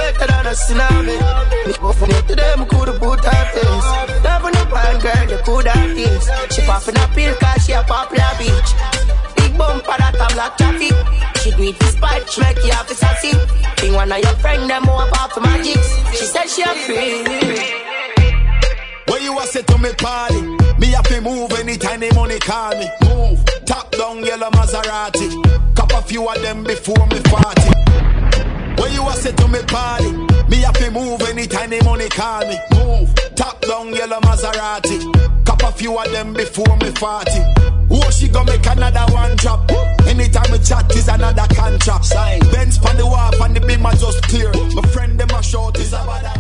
better than a tsunami. Me go from it to them, could put her face. Never no pan girl, you could have this. She popping a pill cause she a popular bitch. Big bumper that a black traffic. She do it despite, she make you have to sassy. Think one of your friend, them more about for magic. She said she a free. When you a say to me party, me have to move anytime the money call me. Move, top down yellow Maserati. Cop a few of them before me party. When you a say to me party, me have to move anytime the money call me. Move, top down yellow Maserati. Cop a few of them before me party. Oh, she gon' make another one drop. Anytime we chat is another contract. Sign, Benz pan the wharf and the beam are just clear. My friend them a short is a bad